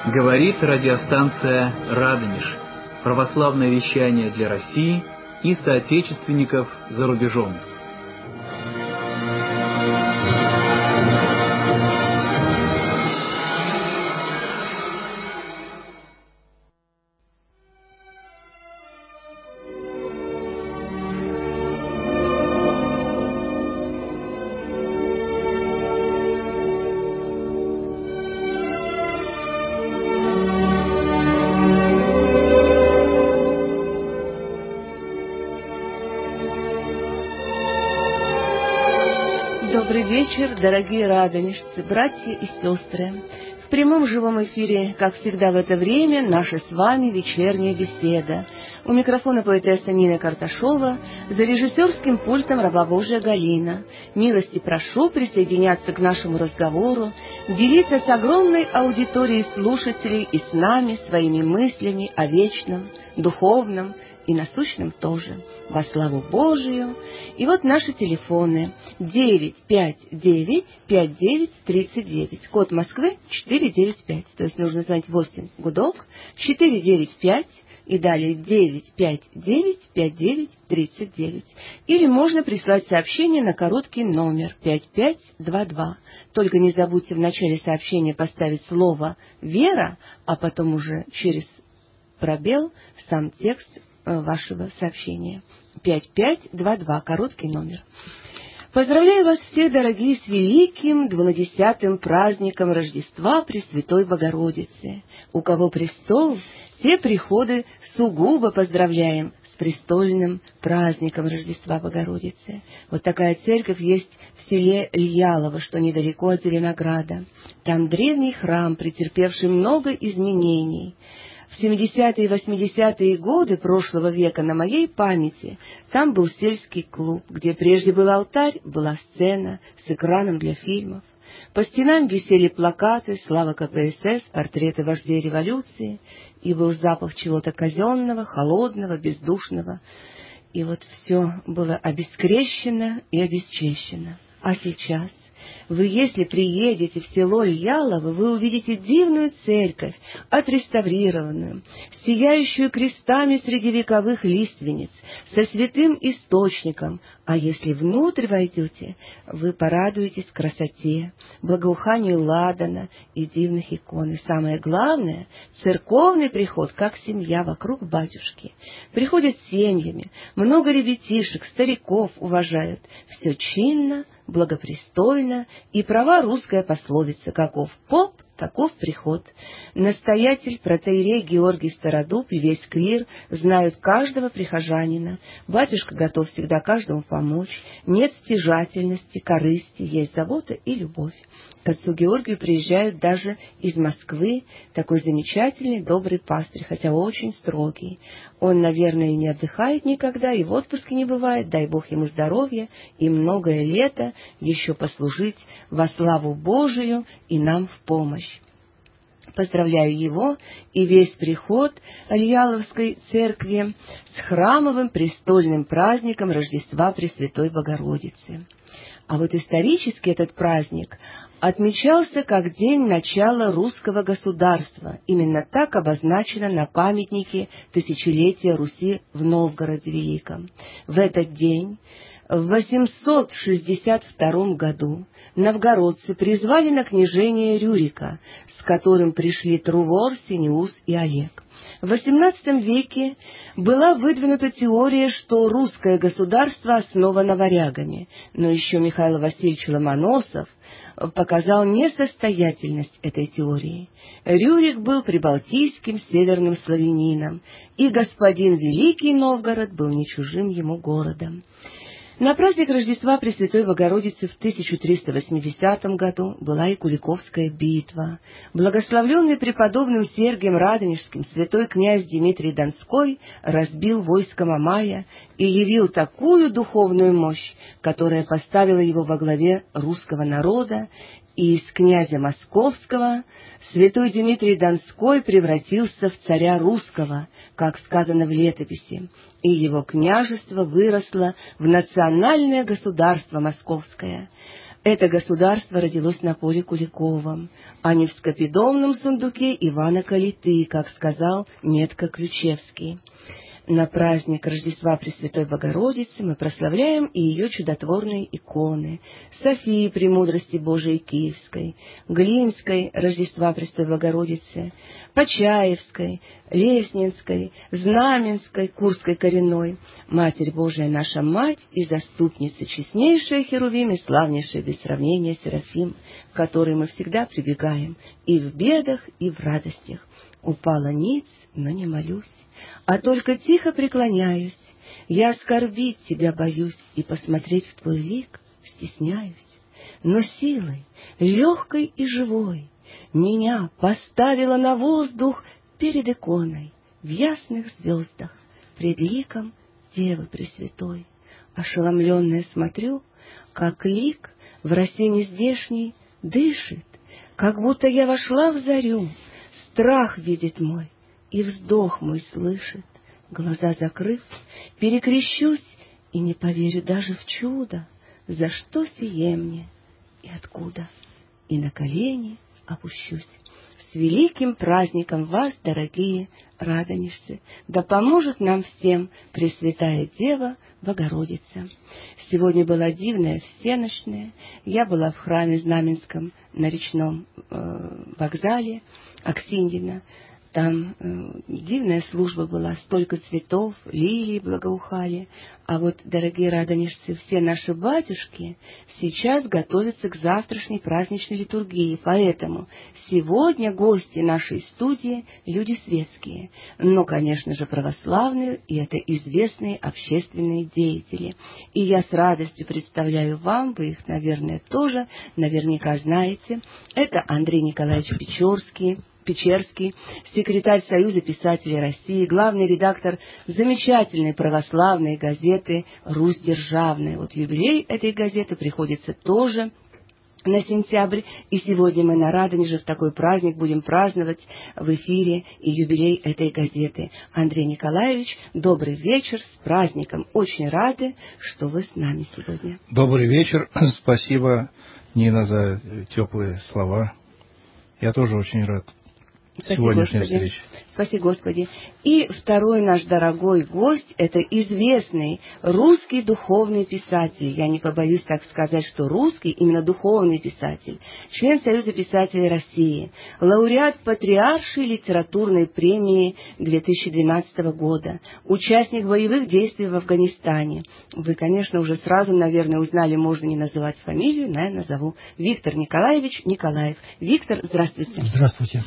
Говорит радиостанция «Радонеж». Православное вещание для России и соотечественников за рубежом. Добрый вечер, дорогие радонежцы, братья и сестры. В прямом живом эфире, как всегда в это время, наша с вами вечерняя беседа. У микрофона поэтесса Нина Карташова, за режиссерским пультом раба Божия Галина. Милости прошу присоединяться к нашему разговору, делиться с огромной аудиторией слушателей и с нами своими мыслями о вечном, духовном и насущном тоже, во славу Божию. И вот наши телефоны 959-5939, код Москвы 495, то есть нужно знать 8 гудок, 495 и далее 959-5939. Или можно прислать сообщение на короткий номер 5522. Только не забудьте в начале сообщения поставить слово «Вера», а потом уже через пробел сам текст вашего сообщения. 5522, короткий номер. Поздравляю вас всех, дорогие, с великим 12-м праздником Рождества Пресвятой Богородицы. У кого престол, те приходы сугубо поздравляем с престольным праздником Рождества Богородицы. Вот такая церковь есть в селе Льялово, что недалеко от Зеленограда. Там древний храм, претерпевший много изменений. В 70-е и 80-е годы прошлого века на моей памяти там был сельский клуб, где прежде был алтарь, была сцена с экраном для фильмов. По стенам висели плакаты «Слава КПСС», портреты вождей революции, и был запах чего-то казенного, холодного, бездушного. И вот все было обескрещено и обесчещено. А сейчас вы, если приедете в село Льялово, вы увидите дивную церковь, отреставрированную, сияющую крестами среди вековых лиственниц, со святым источником. А если внутрь войдете, вы порадуетесь красоте, благоуханию ладана и дивных икон. И самое главное, церковный приход, как семья вокруг батюшки. Приходят семьями, много ребятишек, стариков уважают. Все чинно, благопристойно, и права русская пословица: каков поп, таков приход. Настоятель, протоиерей Георгий Стародуб и весь клир знают каждого прихожанина. Батюшка готов всегда каждому помочь. Нет стяжательности, корысти, есть забота и любовь. К отцу Георгию приезжают даже из Москвы такой замечательный, добрый пастырь, хотя очень строгий. Он, наверное, не отдыхает никогда, и в отпуске не бывает, дай Бог ему здоровья, и многое лето еще послужить во славу Божию и нам в помощь. Поздравляю его и весь приход Льяловской церкви с храмовым престольным праздником Рождества Пресвятой Богородицы. А вот исторически этот праздник отмечался как день начала русского государства. Именно так обозначено на памятнике тысячелетия Руси в Новгороде Великом. В этот день, в 862 году, новгородцы призвали на княжение Рюрика, с которым пришли Трувор, Синеус и Олег. В XVIII веке была выдвинута теория, что русское государство основано варягами, но еще Михаил Васильевич Ломоносов показал несостоятельность этой теории. Рюрик был прибалтийским северным славянином, и господин Великий Новгород был не чужим ему городом. На праздник Рождества Пресвятой Богородицы в 1380 году была и Куликовская битва. Благословленный преподобным Сергием Радонежским святой князь Дмитрий Донской разбил войско Мамая и явил такую духовную мощь, которая поставила его во главе русского народа, и из князя Московского святой Дмитрий Донской превратился в царя русского, как сказано в летописи, и его княжество выросло в национальное государство московское. Это государство родилось на поле Куликовом, а не в скопидомном сундуке Ивана Калиты, как сказал Метко Ключевский. На праздник Рождества Пресвятой Богородицы мы прославляем и ее чудотворные иконы: Софии Премудрости Божией Киевской, Глинской Рождества Пресвятой Богородицы, Почаевской, Леснинской, Знаменской, Курской коренной, Матерь Божия наша Мать и Заступница, честнейшая Херувим и славнейшая без сравнения Серафим, к которой мы всегда прибегаем и в бедах, и в радостях. Упала ниц, но не молюсь, а только тихо преклоняюсь. Я оскорбить тебя боюсь и посмотреть в твой лик стесняюсь. Но силой, легкой и живой, меня поставила на воздух перед иконой в ясных звездах, пред ликом Девы Пресвятой. Ошеломленная смотрю, как лик в росе нездешней дышит, как будто я вошла в зарю. Страх видит мой, и вздох мой слышит. Глаза закрыв, перекрещусь и не поверю даже в чудо. За что сие мне и откуда? И на колени опущусь. С великим праздником вас, дорогие радонежцы! Да поможет нам всем Пресвятая Дева Богородица. Сегодня была дивная всенощная. Я была в храме Знаменском на речном вокзале Аксиньина. Там дивная служба была, столько цветов, лилии благоухали. А вот, дорогие радонежцы, все наши батюшки сейчас готовятся к завтрашней праздничной литургии. Поэтому сегодня гости нашей студии — люди светские, но, конечно же, православные, и это известные общественные деятели. И я с радостью представляю вам, вы их, наверное, тоже наверняка знаете, это Андрей Николаевич Печерский, секретарь Союза писателей России, главный редактор замечательной православной газеты «Русь Державная». Вот юбилей этой газеты приходится тоже на сентябрь, и сегодня мы на Радонеже в такой праздник будем праздновать в эфире и юбилей этой газеты. Андрей Николаевич, добрый вечер, с праздником. Очень рады, что вы с нами сегодня. Добрый вечер. Спасибо, Нина, за теплые слова. Я тоже очень рад. Сегодняшняя встреча. Спаси Господи. И второй наш дорогой гость — это известный русский духовный писатель. Я не побоюсь так сказать, что русский, именно духовный писатель. Член Союза писателей России. Лауреат Патриаршей литературной премии 2012 года. Участник боевых действий в Афганистане. Вы, конечно, уже сразу, наверное, узнали, можно не называть фамилию, но я назову. Виктор Николаевич Николаев. Виктор, здравствуйте. Здравствуйте.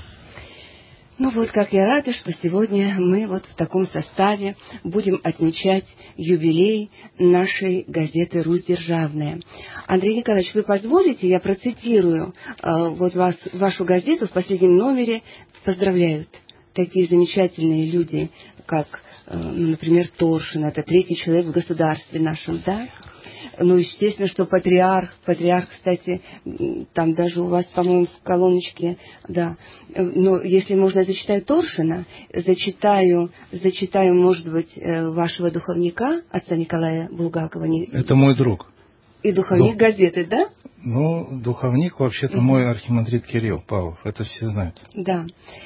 Ну вот, как я рада, что сегодня мы вот в таком составе будем отмечать юбилей нашей газеты «Русь Державная». Андрей Николаевич, вы позволите, я процитирую вот вашу газету в последнем номере. Поздравляют такие замечательные люди, как, например, Торшин, это третий человек в государстве нашем, да? Ну, естественно, что патриарх, кстати, там даже у вас, по-моему, в колоночке, да. Но если можно, я зачитаю Торшина, зачитаю, может быть, вашего духовника, отца Николая Булгакова. Это мой друг. И духовник газеты, да? Ну, духовник вообще-то мой архимандрит Кирилл Павлов, это все знают. Да.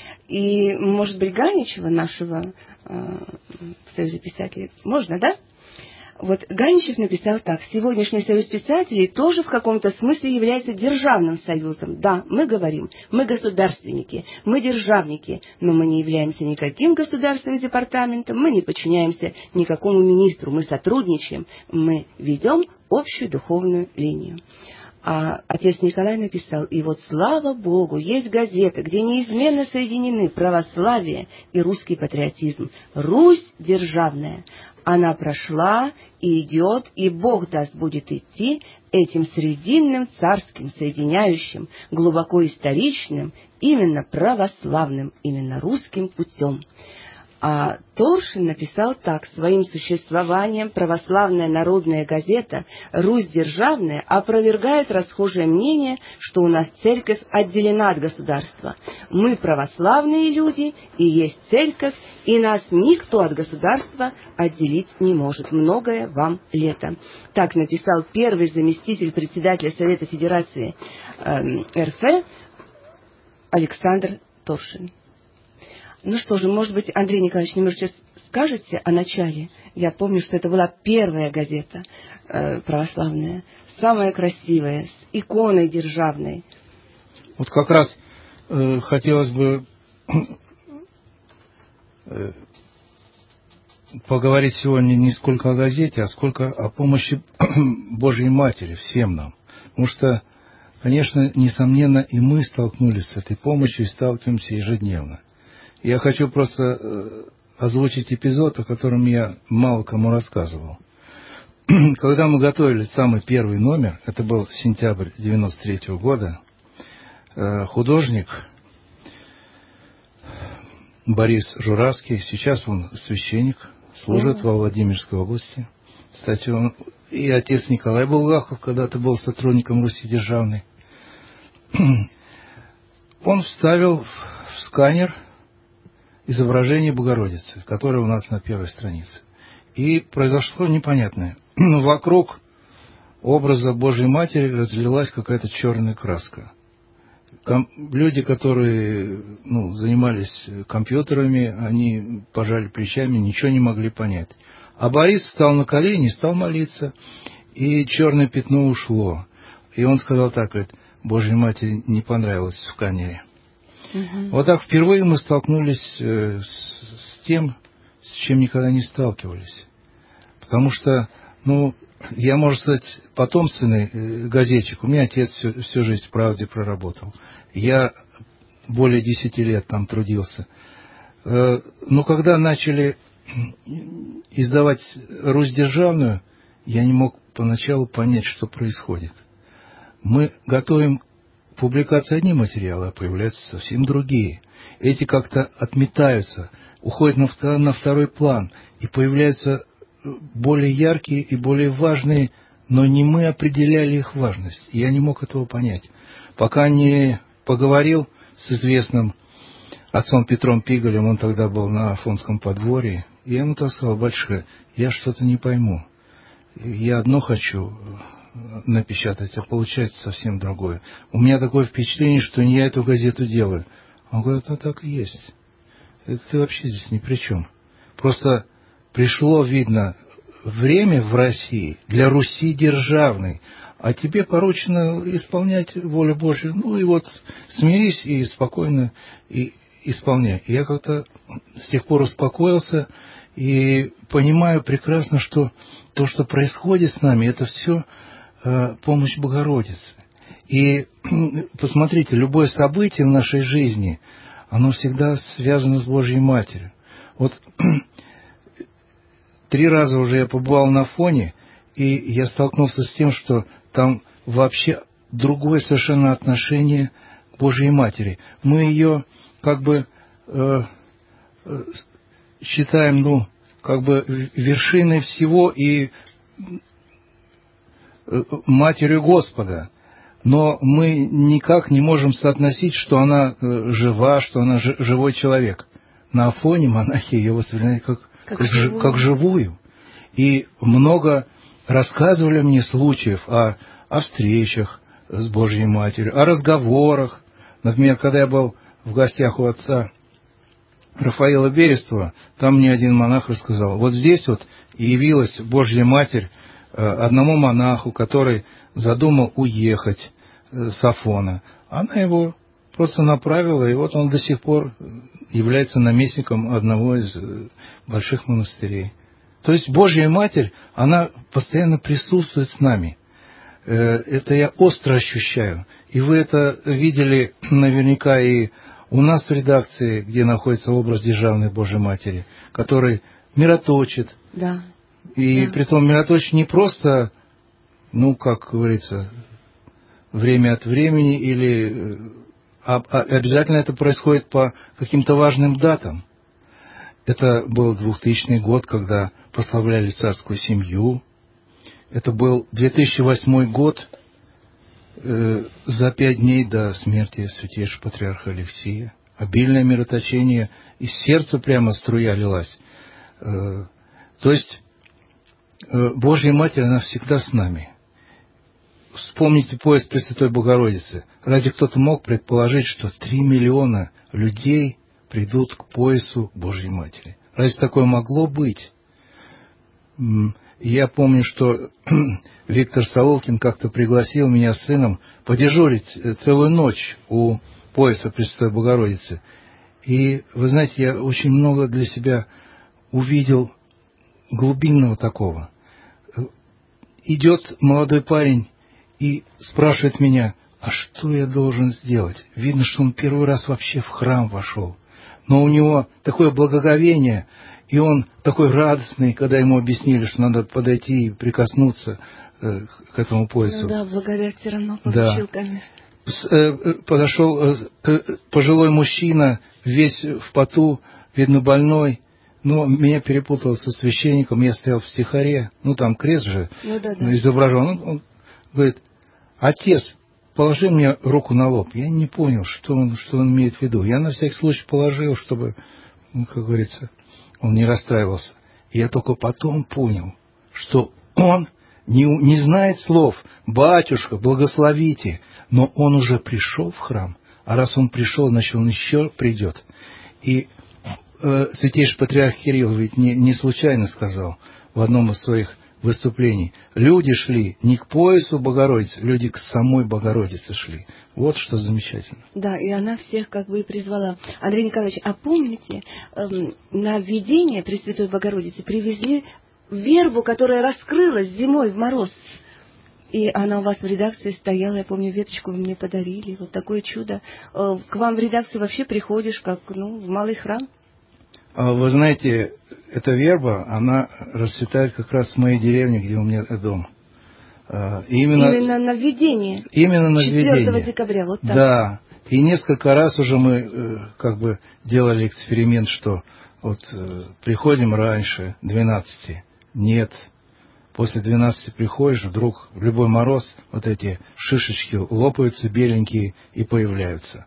И, может быть, Ганичева нашего в Союзе писателей, можно, да? Вот Ганичев написал так: сегодняшний союз писателей тоже в каком-то смысле является державным союзом. Да, мы говорим, мы государственники, мы державники, но мы не являемся никаким государственным департаментом, мы не подчиняемся никакому министру, мы сотрудничаем, мы ведем общую духовную линию. А отец Николай написал: и вот, слава Богу, есть газета, где неизменно соединены православие и русский патриотизм. Русь Державная. Она прошла и идет, и Бог даст будет идти этим срединным царским, соединяющим, глубоко историчным, именно православным, именно русским путем. А Торшин написал так: «Своим существованием православная народная газета «Русь державная» опровергает расхожее мнение, что у нас церковь отделена от государства. Мы православные люди, и есть церковь, и нас никто от государства отделить не может. Многое вам лето». Так написал первый заместитель председателя Совета Федерации РФ Александр Торшин. Ну что же, может быть, Андрей Николаевич, немножечко скажете о начале? Я помню, что это была первая газета православная, самая красивая, с иконой державной. Вот как раз хотелось бы поговорить сегодня не сколько о газете, а сколько о помощи Божьей Матери всем нам. Потому что, конечно, несомненно, и мы столкнулись с этой помощью и сталкиваемся ежедневно. Я хочу просто озвучить эпизод, о котором я мало кому рассказывал. Когда мы готовили самый первый номер, это был сентябрь 1993 года, художник Борис Журавский, сейчас он священник, служит во Владимирской области. Кстати, он и отец Николай Булгаков когда-то был сотрудником Руси Державной. Он вставил в сканер изображение Богородицы, которое у нас на первой странице. И произошло непонятное. Вокруг образа Божьей Матери разлилась какая-то черная краска. Там люди, которые занимались компьютерами, они пожали плечами, ничего не могли понять. А Борис встал на колени, стал молиться, и черное пятно ушло. И он сказал так, говорит: Божьей Матери не понравилось в сканере. Вот так впервые мы столкнулись с тем, с чем никогда не сталкивались. Потому что, я, можно сказать, потомственный газетчик. У меня отец всю жизнь в «Правде» проработал. Я более 10 лет там трудился. Но когда начали издавать «Русь Державную», я не мог поначалу понять, что происходит. Мы готовим публикации одни материалы, а появляются совсем другие. Эти как-то отметаются, уходят на второй план, и появляются более яркие и более важные, но не мы определяли их важность. Я не мог этого понять. Пока не поговорил с известным отцом Петром Пигалем, он тогда был на Афонском подворье, и я ему так сказал: батюшка, я что-то не пойму. Я одно хочу напечатать, а получается совсем другое. У меня такое впечатление, что не я эту газету делаю. Он говорит: так и есть. Это ты вообще здесь ни при чем. Просто пришло, видно, время в России для Руси державной, а тебе поручено исполнять волю Божью. И вот смирись и спокойно исполняй. И я как-то с тех пор успокоился и понимаю прекрасно, что то, что происходит с нами, это все помощь Богородицы. И посмотрите, любое событие в нашей жизни, оно всегда связано с Божьей Матерью. Вот 3 раза уже я побывал на Афоне, и я столкнулся с тем, что там вообще другое совершенно отношение к Божьей Матери. Мы ее как бы считаем, вершиной всего и Матерью Господа. Но мы никак не можем соотносить, что она жива, что она живой человек. На Афоне монахи ее воспринимают как живую. И много рассказывали мне случаев о встречах с Божьей Матерью, о разговорах. Например, когда я был в гостях у отца Рафаила Берестова, там мне один монах рассказал: вот здесь вот явилась Божья Матерь одному монаху, который задумал уехать с Афона. Она его просто направила, и вот он до сих пор является наместником одного из больших монастырей. То есть Божья Матерь, она постоянно присутствует с нами. Это я остро ощущаю. И вы это видели наверняка и у нас в редакции, где находится образ Державной Божьей Матери, который мироточит. Да. И притом мироточит не просто, как говорится, время от времени, или обязательно это происходит по каким-то важным датам. Это был 2000 год, когда прославляли царскую семью. Это был 2008 год, за 5 дней до смерти святейшего патриарха Алексия. Обильное мироточение, из сердца прямо струя лилась. То есть Божья Матерь, она всегда с нами. Вспомните поезд Пресвятой Богородицы. Разве кто-то мог предположить, что 3 миллиона людей придут к поясу Божьей Матери? Разве такое могло быть? Я помню, что Виктор Саулкин как-то пригласил меня с сыном подежурить целую ночь у пояса Пресвятой Богородицы. И, вы знаете, я очень много для себя увидел глубинного такого. Идет молодой парень и спрашивает меня, а что я должен сделать? Видно, что он первый раз вообще в храм вошел. Но у него такое благоговение, и он такой радостный, когда ему объяснили, что надо подойти и прикоснуться к этому поясу. Ну да, благовесть все равно получил, да. конечно. Подошел пожилой мужчина, весь в поту, видно, больной. Но меня перепутало со священником, я стоял в стихаре, там крест же изображен. Он говорит, отец, положи мне руку на лоб. Я не понял, что он имеет в виду. Я на всякий случай положил, чтобы, как говорится, он не расстраивался. И я только потом понял, что он не знает слов «батюшка, благословите», но он уже пришел в храм. А раз он пришел, значит, он еще придет. И святейший патриарх Кирилл ведь не случайно сказал в одном из своих выступлений: люди шли не к поясу Богородицы, люди к самой Богородице шли. Вот что замечательно. Да, и она всех как бы и призвала. Андрей Николаевич, а помните, на введение Пресвятой Богородицы привезли вербу, которая раскрылась зимой в мороз. И она у вас в редакции стояла, я помню, веточку вы мне подарили. Вот такое чудо. К вам в редакцию вообще приходишь, как в малый храм? Вы знаете, эта верба, она расцветает как раз в моей деревне, где у меня дом. Именно на введение? Именно на 4 введение. декабря, вот так? Да. И несколько раз уже мы как бы делали эксперимент, что приходим раньше 12. Нет. После 12 приходишь, вдруг в любой мороз вот эти шишечки лопаются беленькие и появляются.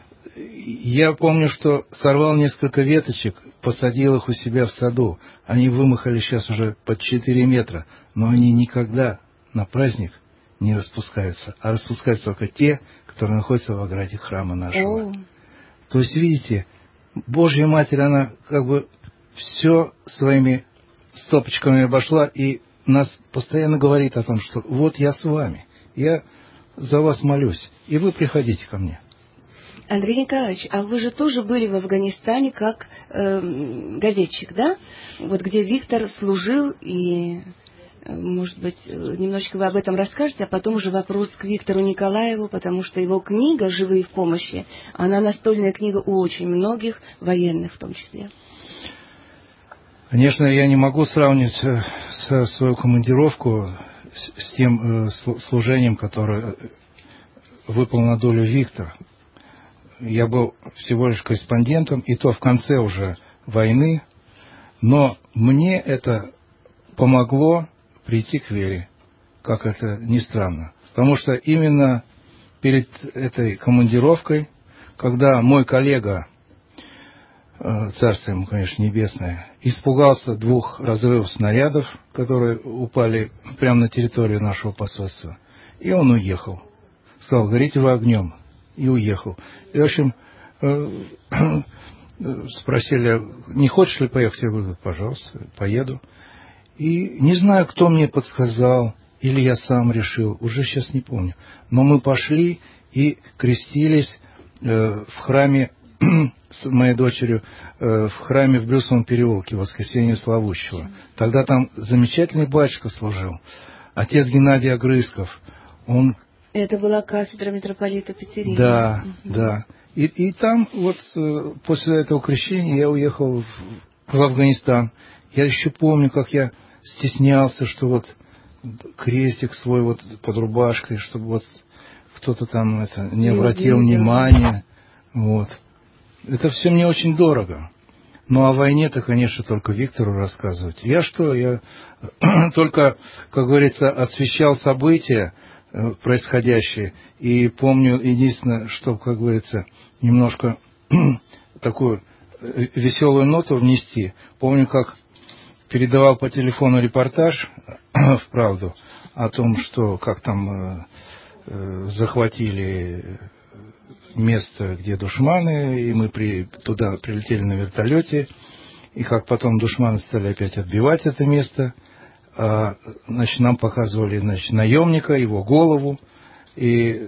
Я помню, что сорвал несколько веточек, посадил их у себя в саду. Они вымахали сейчас уже под 4 метра, но они никогда на праздник не распускаются, а распускаются только те, которые находятся в ограде храма нашего. То есть, видите, Божья Матерь, она как бы все своими стопочками обошла и нас постоянно говорит о том, что вот я с вами, я за вас молюсь, и вы приходите ко мне. Андрей Николаевич, а вы же тоже были в Афганистане как газетчик, да? Вот где Виктор служил, и, может быть, немножечко вы об этом расскажете, а потом уже вопрос к Виктору Николаеву, потому что его книга «Живые в помощи», она настольная книга у очень многих, военных в том числе. Конечно, я не могу сравнить свою командировку с тем служением, которое выпал на долю Виктора. Я был всего лишь корреспондентом, и то в конце уже войны, но мне это помогло прийти к вере, как это ни странно. Потому что именно перед этой командировкой, когда мой коллега, царство ему, конечно, небесное, испугался 2 разрывов снарядов, которые упали прямо на территорию нашего посольства, и он уехал. Сказал: горите вы огнем. И уехал. И, в общем, спросили: не хочешь ли поехать? Я говорю: пожалуйста, поеду. И не знаю, кто мне подсказал, или я сам решил, уже сейчас не помню. Но мы пошли и крестились в храме с моей дочерью, в храме в Брюсовом переулке, Воскресения Славущего. Тогда там замечательный батюшка служил, отец Геннадий Огрызков. Он... Это была кафедра митрополита Петерина. Да, да. И там вот после этого крещения я уехал в Афганистан. Я еще помню, как я стеснялся, что вот крестик свой вот под рубашкой, чтобы вот кто-то там не обратил внимания. Вот. Это все мне очень дорого. Ну, о войне-то, конечно, только Виктору рассказывать. Я только, как говорится, освещал события происходящие. И помню, единственное, что, как говорится, немножко такую веселую ноту внести. Помню, как передавал по телефону репортаж в «Правду» о том, что как там захватили место, где душманы, и мы туда прилетели на вертолете, и как потом душманы стали опять отбивать это место. Значит, нам показывали, наемника, его голову, и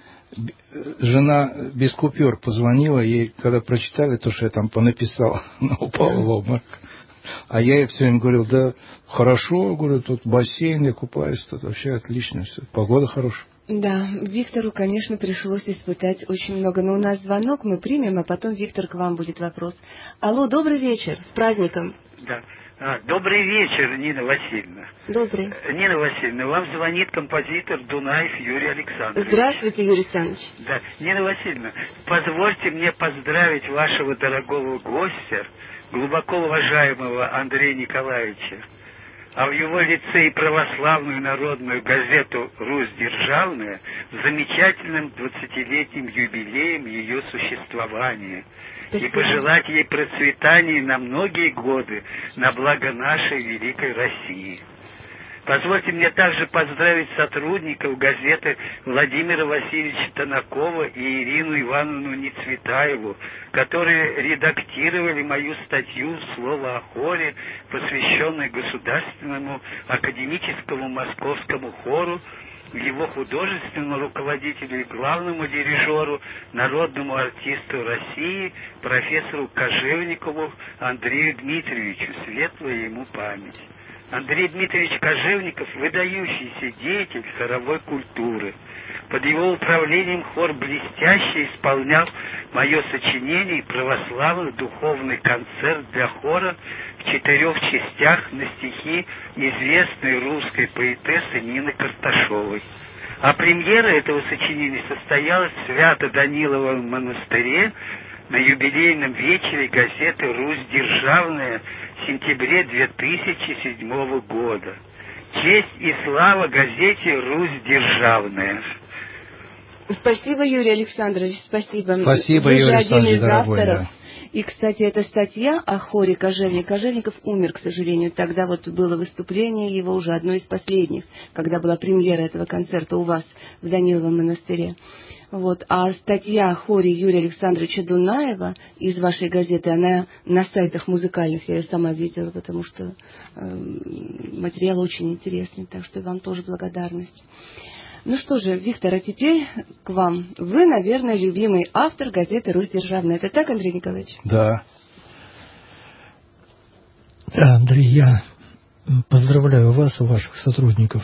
жена без купюр позвонила, ей, когда прочитали то, что я там понаписал, она упала в обморок. А я ей все время говорил: да хорошо, говорю, тут бассейн, я купаюсь, тут вообще отлично все, погода хорошая. Да, Виктору, конечно, пришлось испытать очень много. Но у нас звонок, мы примем, а потом, Виктор, к вам будет вопрос. Алло, добрый вечер, с праздником. Да. Добрый вечер, Нина Васильевна. Добрый. Нина Васильевна, вам звонит композитор Дунаев Юрий Александрович. Здравствуйте, Юрий Александрович. Да. Нина Васильевна, позвольте мне поздравить вашего дорогого гостя, глубоко уважаемого Андрея Николаевича, а в его лице и православную народную газету «Русь Державная» с замечательным 20-летним юбилеем ее существования. И пожелать ей процветания на многие годы на благо нашей великой России. Позвольте мне также поздравить сотрудников газеты Владимира Васильевича Танакова и Ирину Ивановну Нецветаеву, которые редактировали мою статью «Слово о хоре», посвященную Государственному академическому московскому хору, его художественному руководителю и главному дирижеру, народному артисту России, профессору Кожевникову Андрею Дмитриевичу, светлая ему память. Андрей Дмитриевич Кожевников – выдающийся деятель хоровой культуры. Под его управлением хор блестяще исполнял мое сочинение «Православный духовный концерт для хора» в 4 частях на стихи известной русской поэтессы Нины Карташовой. А премьера этого сочинения состоялась в Свято-Даниловом монастыре на юбилейном вечере газеты «Русь Державная» в сентябре 2007 года. Честь и слава газете «Русь Державная». Спасибо, Юрий Александрович, спасибо. Спасибо, Вы Юрий же один Александрович, из дорогой, авторов. да. И, кстати, эта статья о хоре Кожевников умер, к сожалению. Тогда вот было выступление его уже одно из последних, когда была премьера этого концерта у вас в Даниловом монастыре. Вот. А статья о хоре Юрия Александровича Дунаева из вашей газеты, она на сайтах музыкальных, я ее сама видела, потому что материал очень интересный, так что вам тоже благодарность. Ну что же, Виктор, а теперь к вам. Вы, наверное, любимый автор газеты «Русь Державная». Это так, Андрей Николаевич? Да. Да, Андрей, я поздравляю вас и ваших сотрудников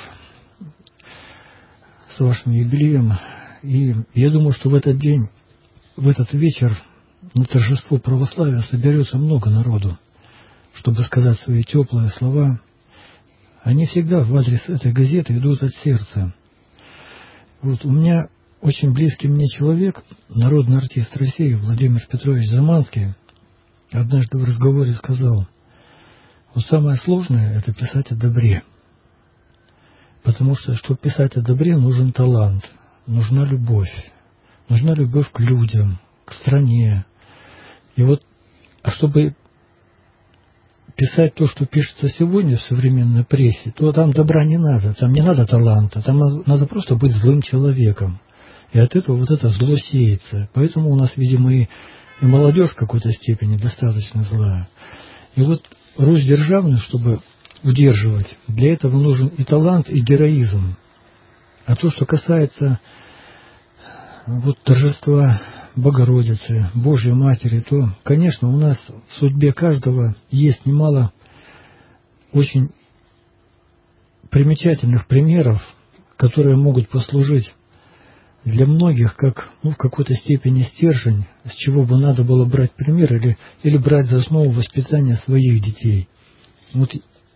с вашим юбилеем. И я думаю, что в этот день, в этот вечер на торжество православия соберется много народу, чтобы сказать свои теплые слова. Они всегда в адрес этой газеты идут от сердца. Вот у меня очень близкий мне человек, народный артист России Владимир Петрович Заманский, однажды в разговоре сказал: вот самое сложное – это писать о добре. Потому что, чтобы писать о добре, нужен талант, нужна любовь к людям, к стране. И вот, а чтобы писать то, что пишется сегодня в современной прессе, то там добра не надо, там не надо таланта, там надо просто быть злым человеком. И от этого вот это зло сеется. Поэтому у нас, видимо, и молодежь в какой-то степени достаточно злая. И вот Русь Державную, чтобы удерживать, для этого нужен и талант, и героизм. А то, что касается вот торжества Богородицы, Божьей Матери, то, конечно, у нас в судьбе каждого есть немало очень примечательных примеров, которые могут послужить для многих как, в какой-то степени стержень, с чего бы надо было брать пример или брать за основу воспитания своих детей. Вот,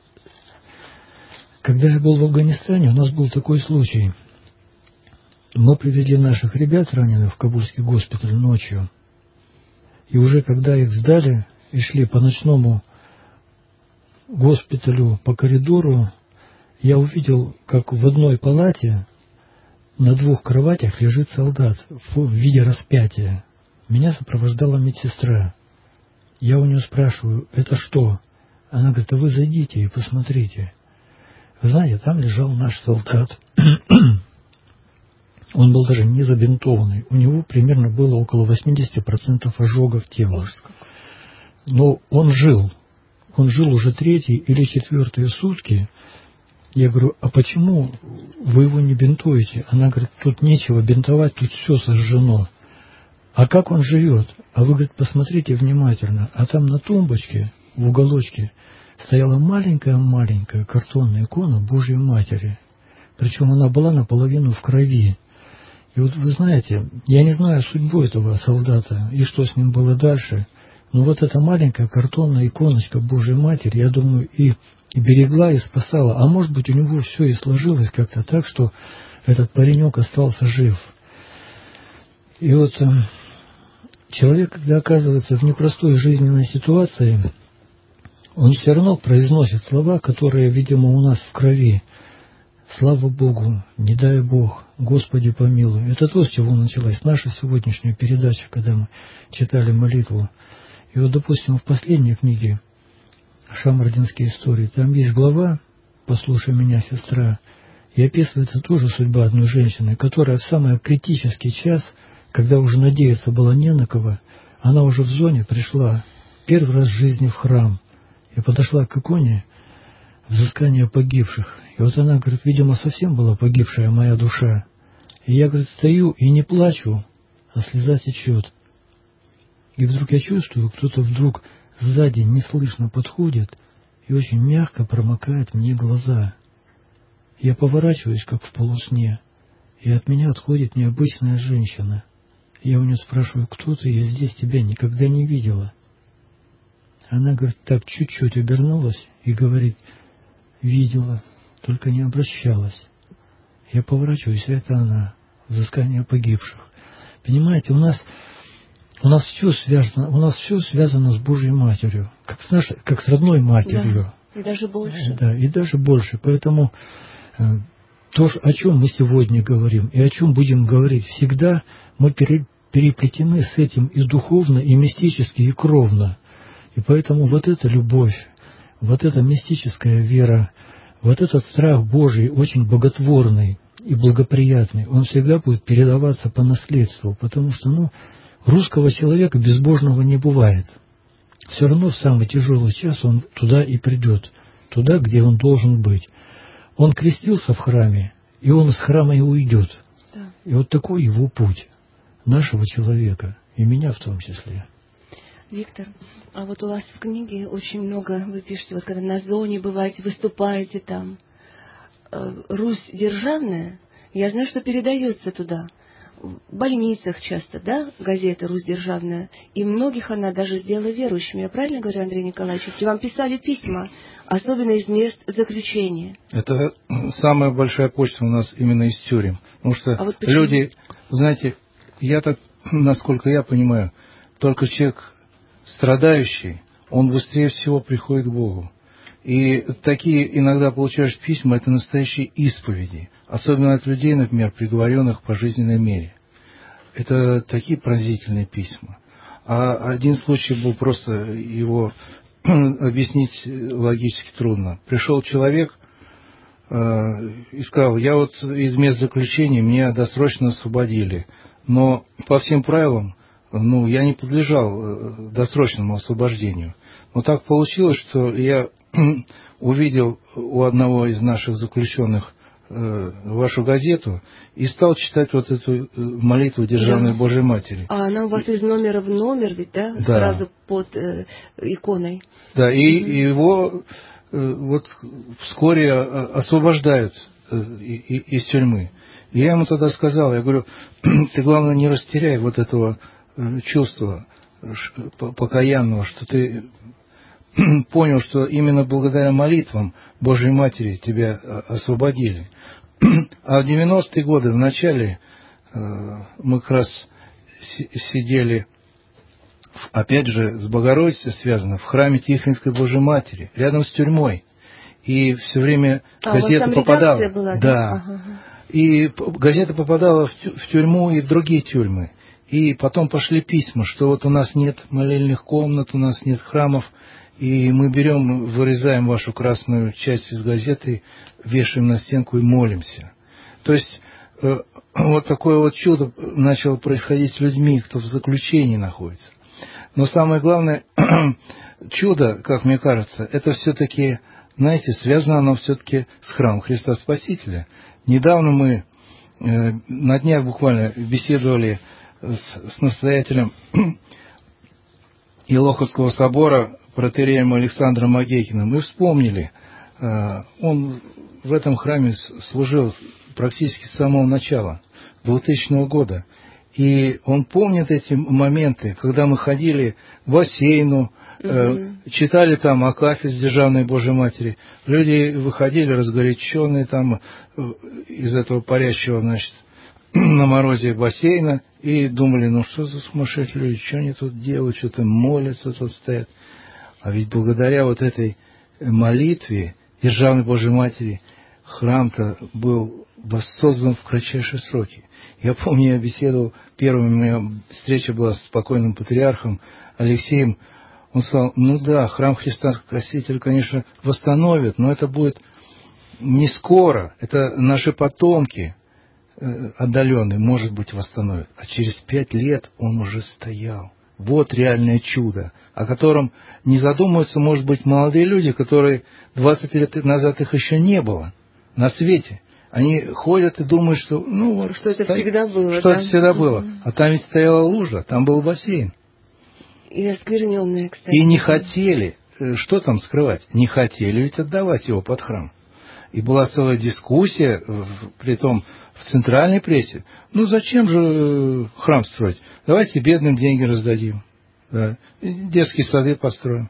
когда я был в Афганистане, у нас был такой случай. Мы привезли наших ребят раненых в Кабульский госпиталь ночью. И уже когда их сдали, и шли по ночному госпиталю по коридору, я увидел, как в одной палате на 2 кроватях лежит солдат в виде распятия. Меня сопровождала медсестра. Я у нее спрашиваю, это что? Она говорит, а вы зайдите и посмотрите. Вы знаете, там лежал наш солдат. Он был даже не забинтованный. У него примерно было около 80% ожогов тела. Но он жил. Он жил уже 3-й или 4-е сутки. Я говорю, а почему вы его не бинтуете? Она говорит, тут нечего бинтовать, тут все сожжено. А как он живет? А вы, говорит, посмотрите внимательно. А там на тумбочке, в уголочке, стояла маленькая-маленькая картонная икона Божьей Матери. Причем она была наполовину в крови. И вот вы знаете, я не знаю судьбу этого солдата и что с ним было дальше, но вот эта маленькая картонная иконочка Божьей Матери, я думаю, и берегла, и спасала. А может быть, у него все и сложилось как-то так, что этот паренек остался жив. И вот человек, когда оказывается в непростой жизненной ситуации, он все равно произносит слова, которые, видимо, у нас в крови. Слава Богу, не дай Бог, Господи помилуй. Это то, с чего началась наша сегодняшняя передача, когда мы читали молитву. И вот, допустим, в последней книге «Шамардинские истории», там есть глава «Послушай меня, сестра», и описывается тоже судьба одной женщины, которая в самый критический час, когда уже надеяться было не на кого, она уже в зоне пришла первый раз в жизни в храм и подошла к иконе взыскания погибших. И вот она, говорит, видимо, совсем была погибшая моя душа. И я, говорит, стою и не плачу, а слеза течет. И вдруг я чувствую, кто-то вдруг сзади неслышно подходит и очень мягко промокает мне глаза. Я поворачиваюсь, как в полусне, и от меня отходит необычная женщина. Я у нее спрашиваю, кто ты, я здесь тебя никогда не видела. Она, говорит, так чуть-чуть обернулась и говорит, видела, только не обращалась. Я поворачиваюсь, а это она, взыскание погибших. Понимаете, у нас все связано с Божьей Матерью, как с родной матерью. Да, и даже больше. Да, и даже больше. Поэтому то, о чем мы сегодня говорим, и о чем будем говорить, всегда мы переплетены с этим и духовно, и мистически, и кровно. И поэтому вот эта любовь, вот эта мистическая вера, вот этот страх Божий, очень боготворный и благоприятный, он всегда будет передаваться по наследству, потому что, русского человека безбожного не бывает. Все равно в самый тяжелый час он туда и придет, туда, где он должен быть. Он крестился в храме, и он из храма и уйдет. Да. И вот такой его путь нашего человека, и меня в том числе. Виктор, а вот у вас в книге очень много, вы пишете, вот когда на зоне бываете, выступаете там, Русь державная, я знаю, что передается туда, в больницах часто, да, газета «Русь державная», и многих она даже сделала верующими. Я правильно говорю, Андрей Николаевич? И вам писали письма, особенно из мест заключения. Это самая большая почта у нас именно из тюрем. Потому что люди, знаете, я так, насколько я понимаю, только человек страдающий, он быстрее всего приходит к Богу. И такие иногда получаешь письма, это настоящие исповеди. Особенно от людей, например, приговоренных по жизненной мере. Это такие пронзительные письма. А один случай был просто, его объяснить логически трудно. Пришел человек и сказал, я вот из мест заключения, меня досрочно освободили. Но по всем правилам, я не подлежал досрочному освобождению. Но так получилось, что я увидел у одного из наших заключенных вашу газету и стал читать вот эту молитву Державной Божьей Матери. А она у вас из номера в номер, ведь, да? Да. Сразу под иконой. Да, и его вот вскоре освобождают из тюрьмы. И я ему тогда сказал, я говорю, ты, главное, не растеряй вот этого чувства покаянного, что ты понял, что именно благодаря молитвам Божьей Матери тебя освободили. А в 90-е годы, в начале, мы как раз сидели опять же, с Богородицей связано, в храме Тихвинской Божьей Матери, рядом с тюрьмой. И все время газета попадала. Была, да. Ага. И газета попадала в тюрьму и в другие тюрьмы. И потом пошли письма, что вот у нас нет молельных комнат, у нас нет храмов, и мы берем, вырезаем вашу красную часть из газеты, вешаем на стенку и молимся. То есть вот такое вот чудо начало происходить с людьми, кто в заключении находится. Но самое главное чудо, как мне кажется, это все-таки, знаете, связано оно все-таки с храмом Христа Спасителя. Недавно мы на днях буквально беседовали с настоятелем Илоховского собора протоиереем Александром Агейкиным. Мы вспомнили, он в этом храме служил практически с самого начала, 2000 года. И он помнит эти моменты, когда мы ходили в бассейну, читали там Акафист Державной Божьей Матери. Люди выходили разгоряченные там из этого парящего, значит, на морозе бассейна и думали, ну что за сумасшедшие люди, что они тут делают, что-то молятся, тут стоят. А ведь благодаря вот этой молитве Державной Божьей Матери храм-то был воссоздан в кратчайшие сроки. Я помню, я беседовал, первая моя встреча была с покойным патриархом Алексеем. Он сказал, ну да, храм Христа Спасителя, конечно, восстановят, но это будет не скоро, это наши потомки отдаленные, может быть, восстановят. А через 5 лет он уже стоял. Вот реальное чудо, о котором не задумываются, может быть, молодые люди, которые 20 лет назад их еще не было на свете. Они ходят и думают, что, ну, вот, что это всегда было. Что это всегда было. А там ведь стояла лужа, там был бассейн. И оскверненная, кстати. И не хотели, что там скрывать, не хотели ведь отдавать его под храм. И была целая дискуссия, притом в центральной прессе. Ну, зачем же храм строить? Давайте бедным деньги раздадим. Да. Детские сады построим.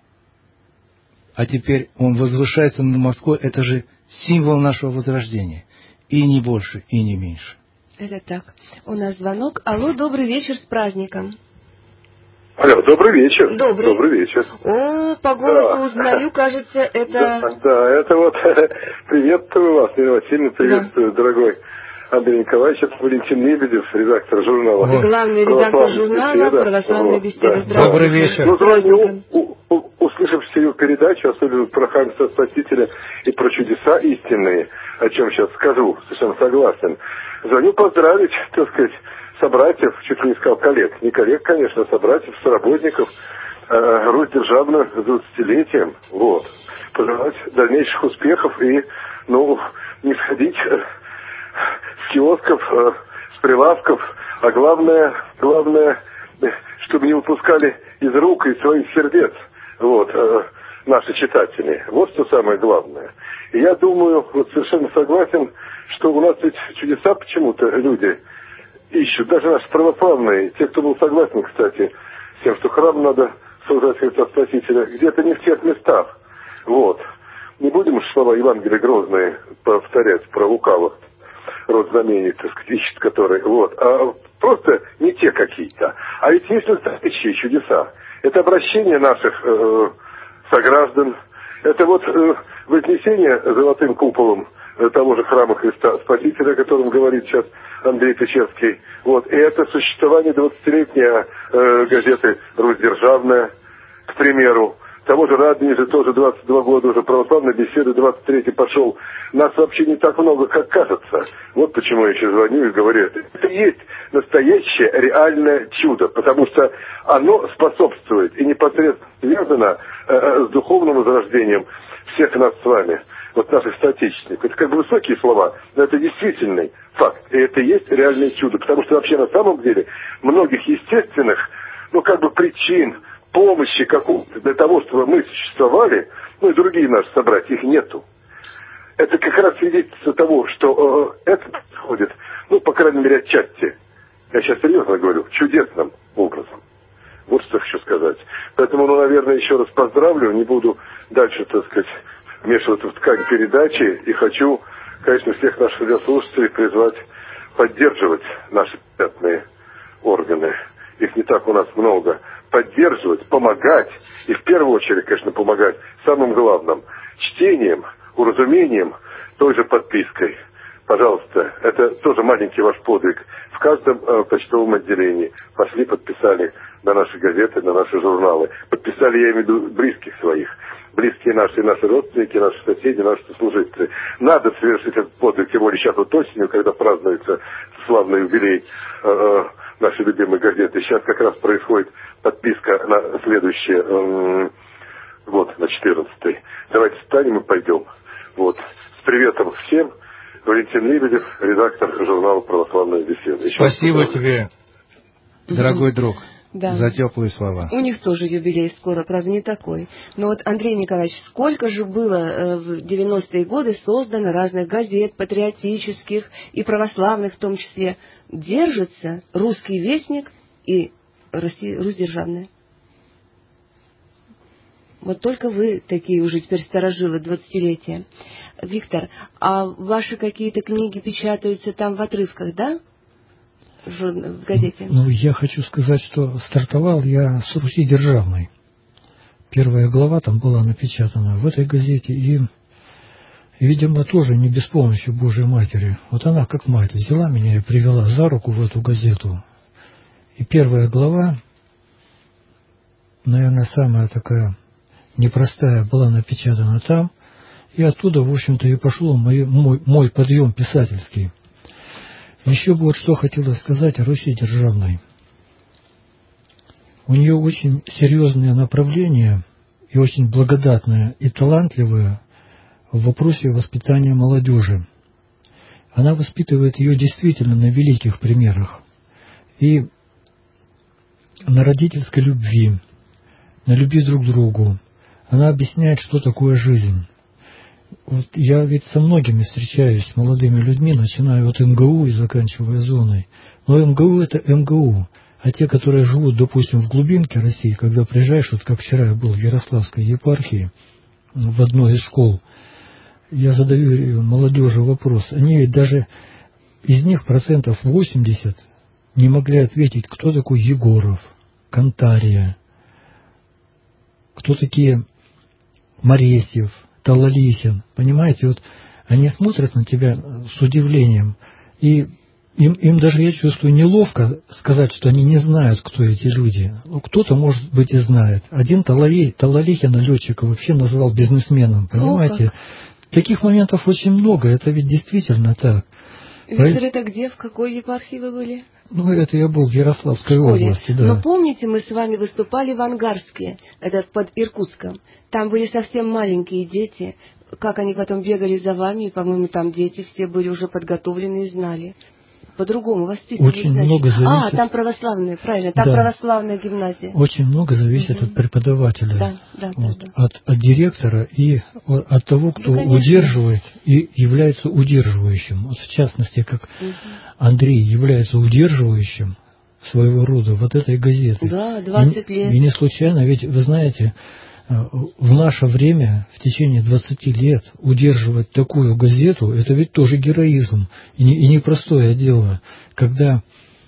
А теперь он возвышается над Москвой. Это же символ нашего возрождения. И не больше, и не меньше. Это так. У нас звонок. Алло, добрый вечер, с праздником. Алло, добрый вечер. Добрый. Добрый вечер. О, по голосу узнаю, кажется, это... Да, это вот приветствую вас, Нина Васильевна, приветствую, дорогой Андрей Николаевич, это Валентин Лебедев, редактор журнала. Главный редактор журнала «Православная беседа». Да. Добрый вечер. Ну, звоню, услышав всю передачу, особенно про храм Спасителя и про чудеса истинные, о чем сейчас скажу, совершенно согласен. Звоню поздравить, так сказать, собратьев, чуть ли не сказал коллег, не коллег, конечно, а собратьев, соработников, Русь Державную с 20-летием, вот. Пожелать дальнейших успехов и, ну, не сходить с киосков, с прилавков, а главное, чтобы не выпускали из рук и своих сердец, вот, наши читатели. Вот что самое главное. И я думаю, вот совершенно согласен, что у нас ведь чудеса почему-то люди ищут, даже наши православные, те, кто был согласен, кстати, с тем, что храм надо создать Христа Спасителя, где-то не в тех местах. Вот. Не будем уж слова Евангелия грозные повторять про лукавых, род знамений, так сказать, ищет которые. Вот. А просто не те какие-то. А ведь есть настоящие чудеса. Это обращение наших сограждан. Это вот вознесение золотым куполом того же храма Христа Спасителя, о котором говорит сейчас Андрей Тычевский. Вот. И это существование 20-летней газеты «Русь Державная», к примеру. Того же Радонежа тоже 22 года уже православной беседы, 23-й пошел. Нас вообще не так много, как кажется. Вот почему я еще звоню и говорю. Это и есть настоящее реальное чудо, потому что оно способствует и непосредственно связано с духовным возрождением всех нас с вами, вот наших соотечественников. Это как бы высокие слова, но это действительный факт. И это и есть реальное чудо, потому что вообще на самом деле многих естественных, ну как бы причин, помощи какого-то для того, чтобы мы существовали, ну и другие наши собратья, их нету. Это как раз свидетельство того, что это происходит, ну, по крайней мере, отчасти, я сейчас серьезно говорю, чудесным образом. Вот что хочу сказать. Поэтому, ну, наверное, еще раз поздравлю, не буду дальше, так сказать, вмешиваться в ткань передачи, и хочу, конечно, всех наших радиослушателей призвать поддерживать наши пятные органы их не так у нас много, поддерживать, помогать, и в первую очередь, конечно, помогать самым главным чтением, уразумением, той же подпиской. Пожалуйста, это тоже маленький ваш подвиг. В каждом почтовом отделении пошли, подписали на наши газеты, на наши журналы. Подписали, я имею в виду, близких своих. Близкие наши родственники, наши соседи, наши сослуживцы. Надо совершить этот подвиг, тем более сейчас вот осенью, когда празднуется славный юбилей нашей любимой газеты. Сейчас как раз происходит подписка на следующее, вот, на 14-й. Давайте встанем и пойдем. Вот. С приветом всем. Валентин Лебедев, редактор журнала «Православная беседа». Спасибо тебе, дорогой друг, за теплые слова. У них тоже юбилей скоро, правда, не такой. Но вот, Андрей Николаевич, сколько же было в 90-е годы создано разных газет, патриотических и православных в том числе. Держится «Русский вестник» и «Русь державная». Вот только вы такие уже теперь старожилы, 20-летия. Виктор, а ваши какие-то книги печатаются там в отрывках, да? В газете? Ну, я хочу сказать, что стартовал я с «Руси державной». Первая глава там была напечатана в этой газете, и, видимо, тоже не без помощи Божьей Матери. Вот она, как мать, взяла меня и привела за руку в эту газету. И первая глава, наверное, самая такая непростая, была напечатана там, и оттуда, в общем-то, и пошел мой подъем писательский. Еще бы вот что хотелось сказать о Руси державной. У нее очень серьезные направления и очень благодатные и талантливые в вопросе воспитания молодежи. Она воспитывает ее действительно на великих примерах. И на родительской любви, на любви друг к другу. Она объясняет, что такое жизнь. Вот я ведь со многими встречаюсь, с молодыми людьми, начиная от МГУ и заканчивая зоной. Но МГУ — это МГУ. А те, которые живут, допустим, в глубинке России, когда приезжаешь, вот как вчера я был в Ярославской епархии, в одной из школ, я задаю молодежи вопрос. Они ведь даже, из них 80% не могли ответить, кто такой Егоров, Кантария, кто такие Моресьев, Талалихин. Понимаете, вот они смотрят на тебя с удивлением, и им даже, я чувствую, неловко сказать, что они не знают, кто эти люди. Ну, кто-то, может быть, и знает. Один Талалихина, летчика, вообще назвал бизнесменом, понимаете? Таких моментов очень много, это ведь действительно так. Виктор, это где, в какой епархии вы были? Ну, это я был в Ярославской области, да. Но помните, мы с вами выступали в Ангарске, это под Иркутском. Там были совсем маленькие дети. Как они потом бегали за вами, и, по-моему, там дети все были уже подготовлены и знали. По-другому воспитывали. Очень много зависит... там православная, правильно, там православная гимназия. Очень много зависит от преподавателя, да. От директора и от того, кто удерживает и является удерживающим. Вот в частности, как Андрей является удерживающим своего рода вот этой газеты. Да, 20 лет. И не случайно, ведь вы знаете, в наше время, в течение 20 лет, удерживать такую газету, это ведь тоже героизм. И непростое дело, когда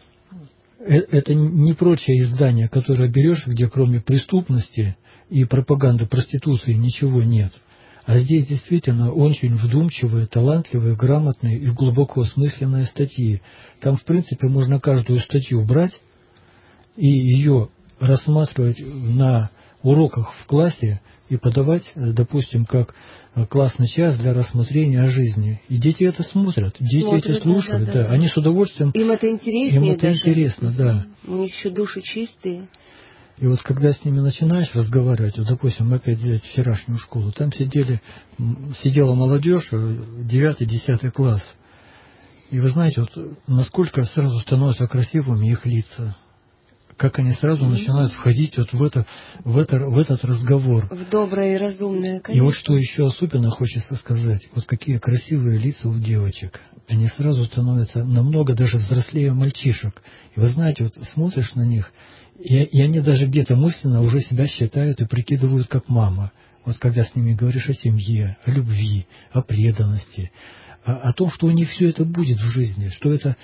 это не прочее издание, которое берешь, где кроме преступности и пропаганды проституции ничего нет. А здесь действительно очень вдумчивые, талантливые, грамотные и глубоко осмысленные статьи. Там, в принципе, можно каждую статью брать и ее рассматривать на уроках в классе и подавать, допустим, как классный час для рассмотрения о жизни. И дети это смотрят, дети это слушают, да. Они с удовольствием... Им это интереснее. Им это интересно, да. У них еще души чистые. И вот когда с ними начинаешь разговаривать, вот, допустим, опять взять вчерашнюю школу, там сидела молодежь, 9-10 класс. И вы знаете, вот насколько сразу становятся красивыми их лица. Как они сразу начинают входить вот в этот разговор. В доброе и разумное, конечно. И вот что еще особенно хочется сказать. Вот какие красивые лица у девочек. Они сразу становятся намного даже взрослее мальчишек. И вы знаете, вот смотришь на них, и они даже где-то мысленно уже себя считают и прикидывают как мама. Вот когда с ними говоришь о семье, о любви, о преданности, о том, что у них все это будет в жизни, что это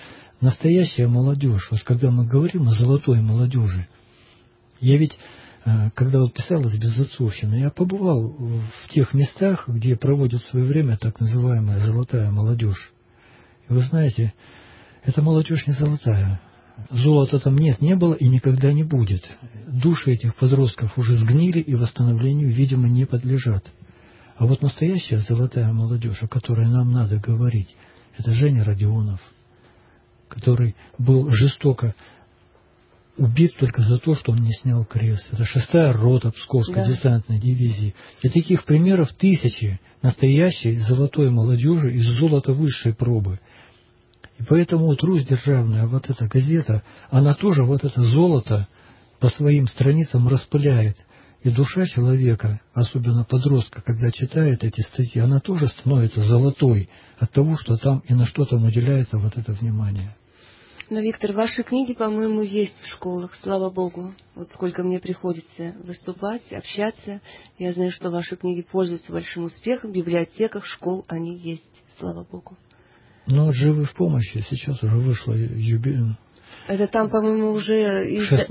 настоящая молодежь, вот когда мы говорим о золотой молодежи, я ведь, когда вот писалась «Безотцовщина», я побывал в тех местах, где проводит в свое время так называемая золотая молодежь. И вы знаете, эта молодежь не золотая. Золота там нет, не было и никогда не будет. Души этих подростков уже сгнили и восстановлению, видимо, не подлежат. А вот настоящая золотая молодежь, о которой нам надо говорить, это Женя Родионов, который был жестоко убит только за то, что он не снял крест. Это 6-я рота Псковской десантной дивизии. И таких примеров тысячи настоящей золотой молодежи из золота высшей пробы. И поэтому вот Русь Державная, вот эта газета, она тоже вот это золото по своим страницам распыляет. И душа человека, особенно подростка, когда читает эти статьи, она тоже становится золотой от того, что там и на что там уделяется вот это внимание. Но, Виктор, ваши книги, по-моему, есть в школах, слава Богу. Вот сколько мне приходится выступать, общаться. Я знаю, что ваши книги пользуются большим успехом. В библиотеках школ они есть, слава Богу. Ну, вот «Живы в помощи» сейчас уже вышло юбилей. Это там, по-моему, уже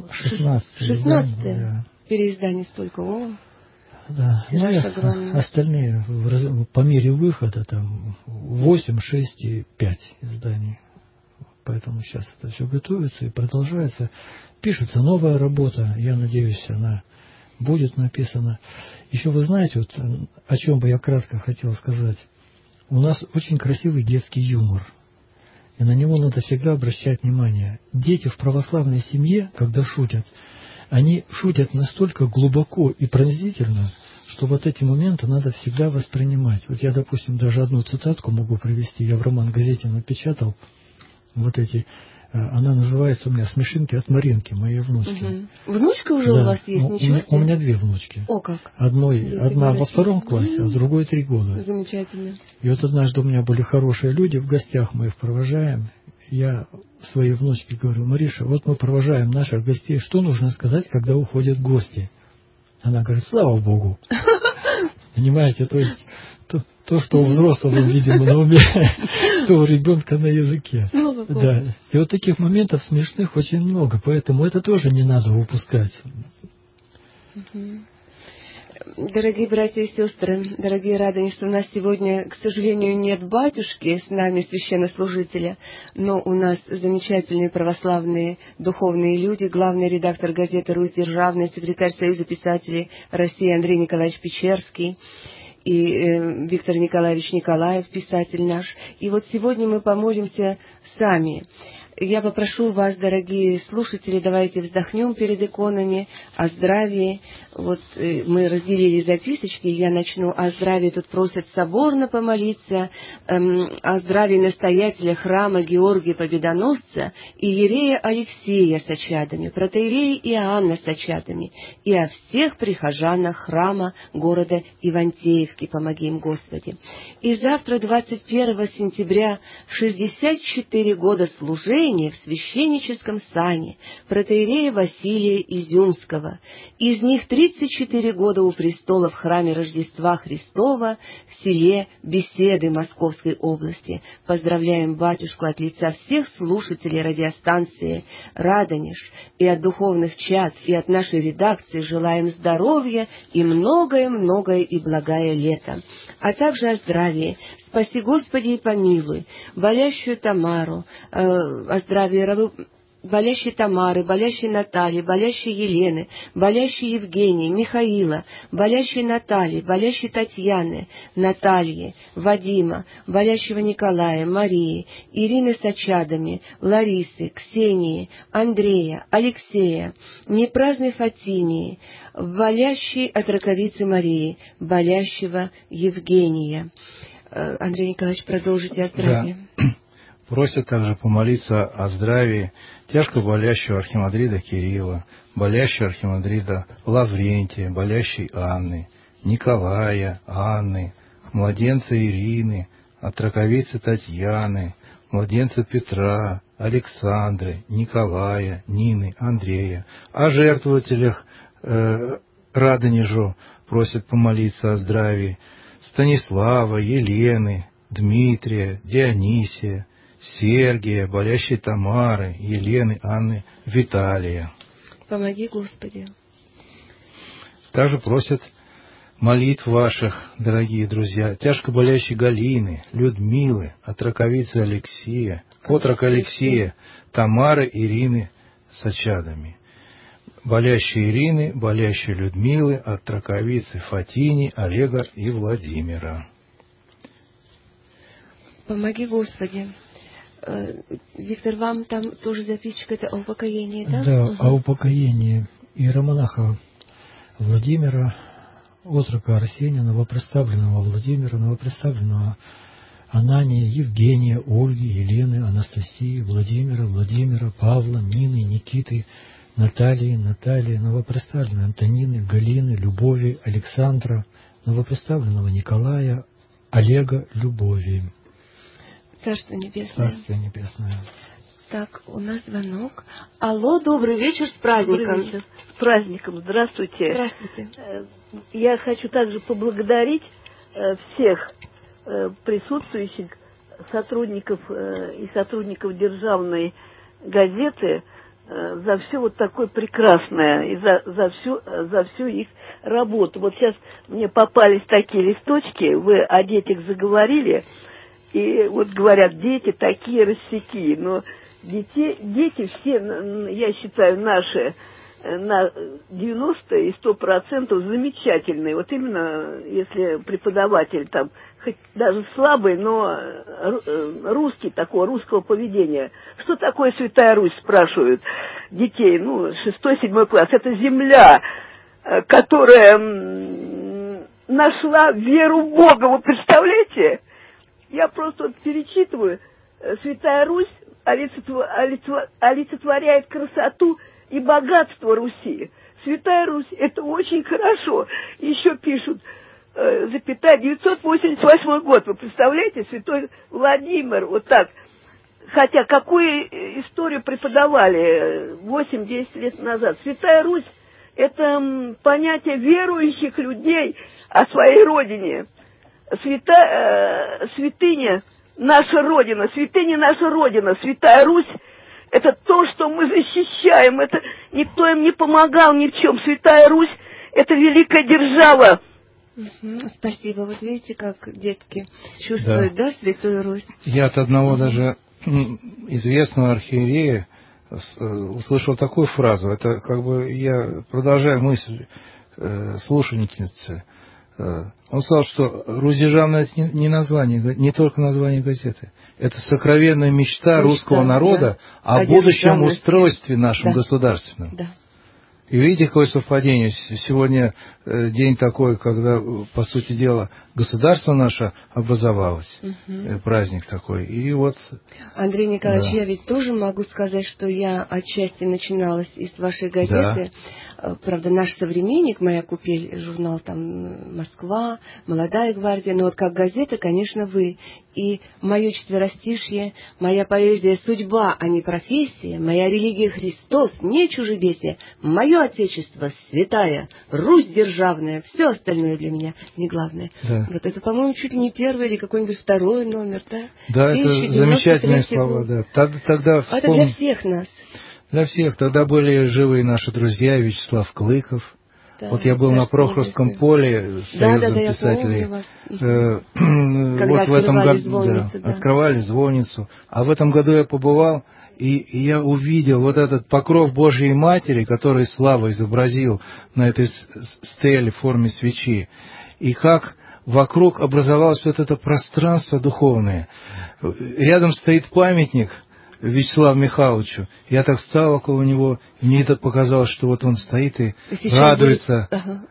16-е переиздание столько. О, да. Ну, остальные по мере выхода там 8, 6 и 5 изданий. Поэтому сейчас это все готовится и продолжается. Пишется новая работа. Я надеюсь, она будет написана. Еще вы знаете, вот, о чем бы я кратко хотел сказать. У нас очень красивый детский юмор. И на него надо всегда обращать внимание. Дети в православной семье, когда шутят, они шутят настолько глубоко и пронзительно, что вот эти моменты надо всегда воспринимать. Вот я, допустим, даже одну цитатку могу привести. Я в роман-газете напечатал. Вот эти, она называется у меня «Смешинки от Маринки», моей внучки. Угу. Внучка уже у вас есть? Ничего себе. У меня 2 внучки. О, как! Одна во 2 классе, а другой 3 года. Замечательно. И вот однажды у меня были хорошие люди в гостях, мы их провожаем. Я своей внучке говорю: Мариша, вот мы провожаем наших гостей, что нужно сказать, когда уходят гости? Она говорит: слава Богу. Понимаете, то есть то, что у взрослого, видимо, на уме, то у ребенка на языке. Да. И вот таких моментов смешных очень много, поэтому это тоже не надо упускать. Дорогие братья и сестры, дорогие радони, что у нас сегодня, к сожалению, нет батюшки с нами, священнослужителя, но у нас замечательные православные духовные люди, главный редактор газеты «Русь Державная», секретарь Союза писателей России Андрей Николаевич Печерский и Виктор Николаевич Николаев, писатель наш. И вот сегодня мы помолимся сами. Я попрошу вас, дорогие слушатели, давайте вздохнем перед иконами о здравии. Вот мы разделили записочки, я начну о здравии. Тут просят соборно помолиться, о здравии настоятеля храма Георгия Победоносца и иерея Алексея с очадами, протоиерея Иоанна с очадами и о всех прихожанах храма города Ивантеевки. Помоги им, Господи. И завтра, 21 сентября, 64 года служения в священническом сане протоиерея Василия Изюмского. Из них 34 года у престола в храме Рождества Христова в селе Беседы Московской области. Поздравляем батюшку от лица всех слушателей радиостанции «Радонеж» и от духовных чад, и от нашей редакции желаем здоровья и многое-многое и благое лето. А также о здравии. Спаси, Господи, и помилуй болящую Тамару, о здравии болящей Тамары, болящей Натальи, болящей Елены, болящей Евгении, Михаила, болящей Натальи, болящей Татьяны, Натальи, Вадима, болящего Николая, Марии, Ирины с очадами, Ларисы, Ксении, Андрея, Алексея, непраздной Фатинии, болящей от раковицы Марии, болящего Евгения. Андрей Николаевич, продолжите о здравии. Да. Просят также помолиться о здравии тяжко болящего архимандрита Кирилла, болящего архимандрита Лаврентия, болящей Анны, Николая, Анны, младенца Ирины, от раковицы Татьяны, младенца Петра, Александры, Николая, Нины, Андрея. О жертвователях Радонежу просят помолиться о здравии Станислава, Елены, Дмитрия, Дионисия, Сергия, болящей Тамары, Елены, Анны, Виталия. Помоги, Господи. Также просят молитв ваших, дорогие друзья, тяжко болящей Галины, Людмилы, от раковицы Алексея, отрок Алексея, Тамары, Ирины с очадами. Болящей Ирины, болящей Людмилы, от раковицы Фатини, Олега и Владимира. Помоги, Господи. Виктор, вам там тоже записочка это о упокоении, да? Да, о упокоении иеромонаха Владимира, отрока Арсения, новопредставленного Владимира, новопредставленного Анания, Евгения, Ольги, Елены, Анастасии, Владимира, Павла, Нины, Никиты, Натальи, новопредставленной Антонины, Галины, Любови, Александра, новопредставленного Николая, Олега, Любови. Царство Небесное. Царство Небесное. Так, у нас звонок. Алло, добрый вечер, с праздником. Добрый вечер. С праздником, здравствуйте. Здравствуйте. Я хочу также поблагодарить всех присутствующих сотрудников и сотрудников державной газеты за все вот такое прекрасное и за всю их работу. Вот сейчас мне попались такие листочки, вы о детях заговорили, и вот говорят, дети такие рассеки, но дети все, я считаю, наши на 90 и 100% замечательные. Вот именно, если преподаватель там, хоть даже слабый, но русский, такого русского поведения. Что такое Святая Русь, спрашивают детей, 6-7 класс. Это земля, которая нашла веру в Бога. Вы представляете? Я просто вот перечитываю. Святая Русь олицетворяет красоту и богатство Руси. Святая Русь, это очень хорошо. Еще пишут, 988 год. Вы представляете, святой Владимир, вот так. Хотя какую историю преподавали 8-10 лет назад. Святая Русь – это понятие верующих людей о своей родине. Святыня – наша Родина, Святая Русь – это то, что мы защищаем, это никто им не помогал ни в чем. Святая Русь – это великая держава. Спасибо. Вот видите, как детки чувствуют, да, Святую Русь? Я от одного даже известного архиерея услышал такую фразу. Это как бы я продолжаю мысль слушательницы. Он сказал, что Русь державная – это не название, не только название газеты. Это сокровенная мечта русского народа, да, о будущем устройстве нашем, да, государственном. Да. И видите, какое совпадение. Сегодня день такой, когда, по сути дела, государство наше образовалось. Праздник такой. И вот... Андрей Николаевич, да, я ведь тоже могу сказать, что я отчасти начиналась из вашей газеты. Да. Правда, наш современник, моя купель, журнал там «Москва», «Молодая гвардия», но вот как газета, конечно, вы. И мое четверостишье, моя поэзия — судьба, а не профессия, моя религия — Христос, не чужебесие, мое отечество — святая, Русь державная, все остальное для меня не главное. Да. Вот это, по-моему, чуть ли не первый или какой-нибудь второй номер, да? Да, это замечательные слова, да. Тогда это для всех нас. Для всех. Тогда были живые наши друзья, Вячеслав Клыков. Да, вот я был на Прохоровском поле с Союзом писателей. Вот в этом году открывали звонницу. А в этом году я побывал, и я увидел вот этот покров Божьей Матери, который Слава изобразил на этой стеле в форме свечи. И как вокруг образовалось вот это пространство духовное. Рядом стоит памятник Вячеславу Михайловичу. Я так встал около него, и мне это показалось, что вот он стоит и радуется,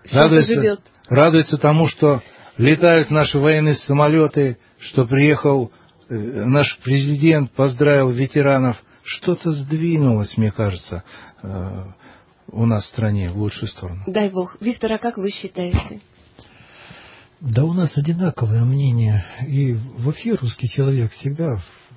радуется тому, что летают наши военные самолеты, что приехал наш президент, поздравил ветеранов. Что-то сдвинулось, мне кажется, у нас в стране в лучшую сторону. Дай Бог. Виктор, а как вы считаете? Да у нас одинаковое мнение. И вообще русский человек всегда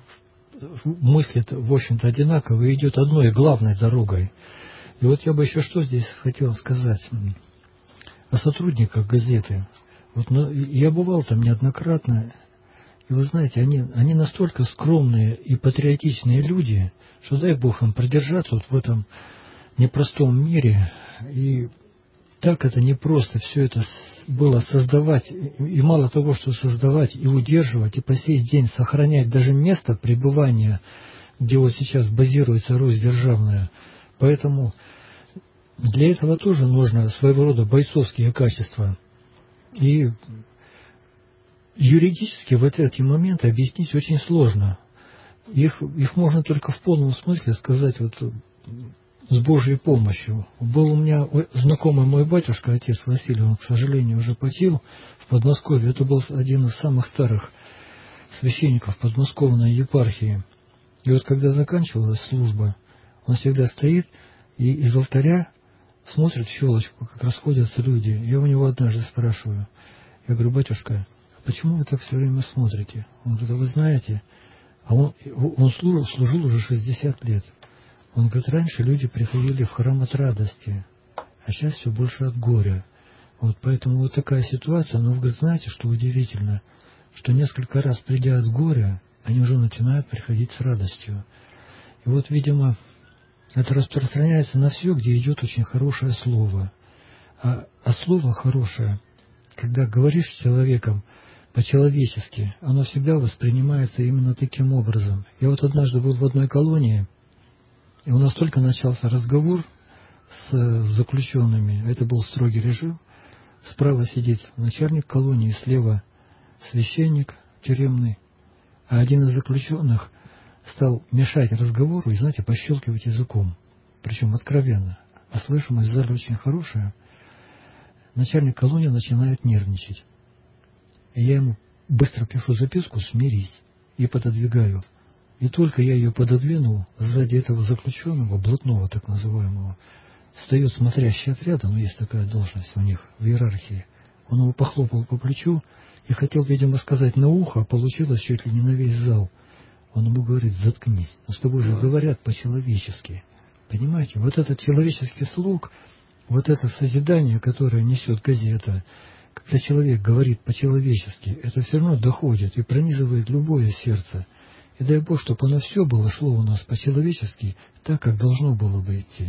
мыслит, в общем-то, одинаково и идет одной главной дорогой. И вот я бы еще что здесь хотел сказать о сотрудниках газеты. Вот, я бывал там неоднократно, И вы знаете, они настолько скромные и патриотичные люди, что дай Бог им продержаться вот в этом непростом мире. И так это непросто все это было создавать. И мало того, что создавать и удерживать, и по сей день сохранять даже место пребывания, где вот сейчас базируется Русь державная. Поэтому для этого тоже нужно своего рода бойцовские качества. И юридически вот эти моменты объяснить очень сложно. Их можно только в полном смысле сказать вот с Божьей помощью. Был у меня знакомый мой батюшка, отец Василий, он, к сожалению, уже почил в Подмосковье. Это был один из самых старых священников подмосковной епархии. И вот когда заканчивалась служба, он всегда стоит и из алтаря смотрит в щелочку, как расходятся люди. Я у него однажды спрашиваю, я говорю: батюшка, почему вы так все время смотрите? Он говорит: а вы знаете, он служил уже 60 лет. Он говорит: раньше люди приходили в храм от радости, а сейчас все больше от горя. Вот поэтому вот такая ситуация. Но вы, говорит, знаете, что удивительно, что несколько раз придя от горя, они уже начинают приходить с радостью. И вот, видимо, это распространяется на все, где идет очень хорошее слово. А слово хорошее, когда говоришь с человеком по-человечески, оно всегда воспринимается именно таким образом. Я вот однажды был в одной колонии, и у нас только начался разговор с заключенными. Это был строгий режим. Справа сидит начальник колонии, слева священник тюремный. А один из заключенных стал мешать разговору и, знаете, пощелкивать языком. Причем откровенно. А слышимость в зале очень хорошая. Начальник колонии начинает нервничать. И я ему быстро пишу записку «Смирись» и пододвигаю. И только я ее пододвинул, сзади этого заключенного, блатного так называемого, встает смотрящий отряда, ну есть такая должность у них в иерархии. Он его похлопал по плечу и хотел, видимо, сказать на ухо, а получилось чуть ли не на весь зал. Он ему говорит: заткнись, но с тобой же говорят по-человечески. Понимаете, вот этот человеческий слог, вот это созидание, которое несет газета, когда человек говорит по-человечески, это все равно доходит и пронизывает любое сердце. И дай Бог, чтобы оно все было шло у нас по-человечески, так, как должно было бы идти.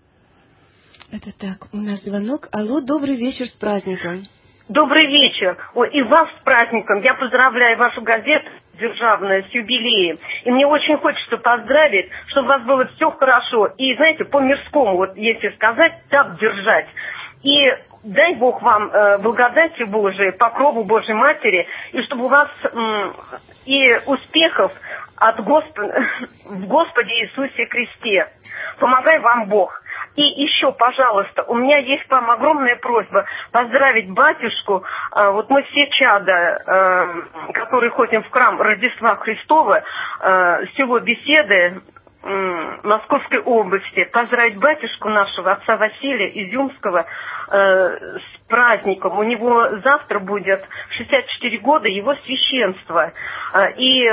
Это так. У нас звонок. Алло, добрый вечер, с праздником. Добрый вечер. Ой, и вас с праздником. Я поздравляю вашу газету державную с юбилеем. И мне очень хочется поздравить, чтобы у вас было все хорошо. И, знаете, по-мирскому, вот если сказать, так держать. И дай Бог вам благодати Божией, покрову Божьей Матери, и чтобы у вас и успехов от в Господе Иисусе Христе. Помогай вам Бог. И еще, пожалуйста, у меня есть к вам огромная просьба поздравить батюшку. Вот мы все чада, которые ходим в храм Рождества Христова, село Беседы Московской области, поздравить батюшку нашего, отца Василия Изюмского, с праздником. У него завтра будет 64 года его священства. И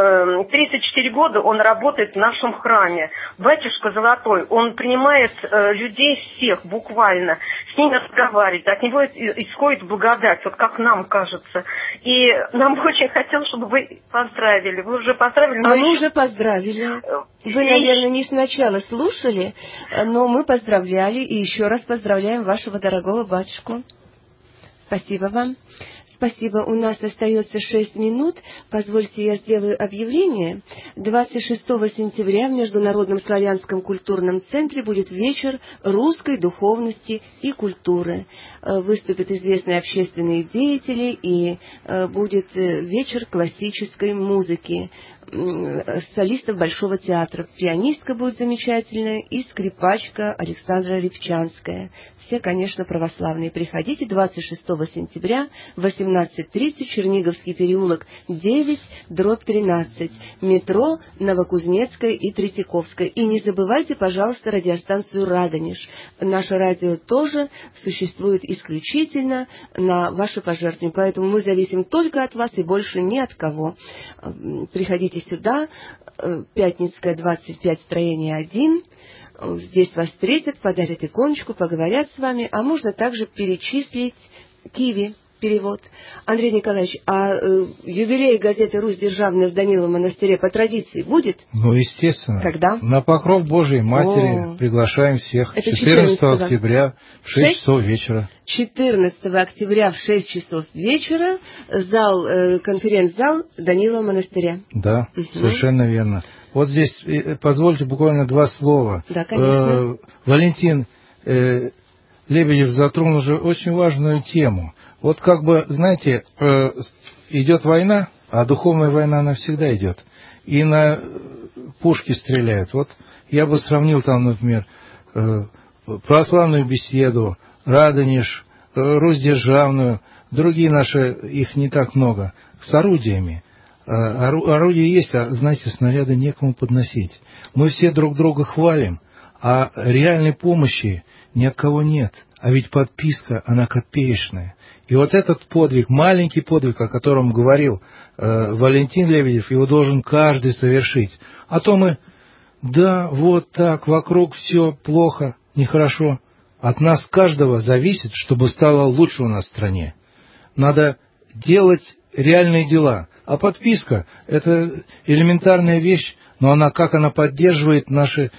34 года он работает в нашем храме. Батюшка Золотой, он принимает людей всех буквально, с ними разговаривает, от него исходит благодать, вот как нам кажется. И нам бы очень хотелось, чтобы вы поздравили. Вы уже поздравили? А мы уже поздравили. Вы, наверное, не сначала слушали, но мы поздравляли и еще раз поздравляем вашего дорогого батюшку. Спасибо вам. Спасибо. У нас остается 6 минут. Позвольте, я сделаю объявление. 26 сентября в Международном славянском культурном центре будет вечер русской духовности и культуры. Выступят известные общественные деятели и будет вечер классической музыки солистов Большого театра. Пианистка будет замечательная и скрипачка Александра Репчанская. Все, конечно, православные. Приходите 26 сентября в 18:30, Черниговский переулок 9/13, метро Новокузнецкая и Третьяковская. И не забывайте, пожалуйста, радиостанцию «Радонеж». Наше радио тоже существует исключительно на ваши пожертвования, поэтому мы зависим только от вас и больше ни от кого. Приходите сюда, Пятницкая, 25, строение 1. Здесь вас встретят, подарят иконочку, поговорят с вами, а можно также перечислить Киви. перевод. Андрей Николаевич, а юбилей газеты «Русь Державная» в Даниловом монастыре по традиции будет? Ну, естественно. Когда? На покров Божией Матери приглашаем всех. Это 14 октября в 6 часов вечера. 14 октября в 6 часов вечера конференц-зал Данилова монастыря. Да, совершенно верно. Вот здесь, позвольте буквально 2 слова. Да, конечно. Валентин Лебедев затронул уже очень важную тему. Вот как бы, знаете, идет война, а духовная война, она всегда идет. И на пушки стреляют. Вот я бы сравнил там, например, православную беседу, Радонеж, Русь Державную, другие наши, их не так много, с орудиями. Орудия есть, а, знаете, снаряды некому подносить. Мы все друг друга хвалим, а реальной помощи ни от кого нет. А ведь подписка, она копеечная. И вот этот подвиг, маленький подвиг, о котором говорил Валентин Лебедев, его должен каждый совершить. А то мы, да, вот так, вокруг все плохо, нехорошо. От нас каждого зависит, чтобы стало лучше у нас в стране. Надо делать реальные дела. А подписка – это элементарная вещь, но как она поддерживает наши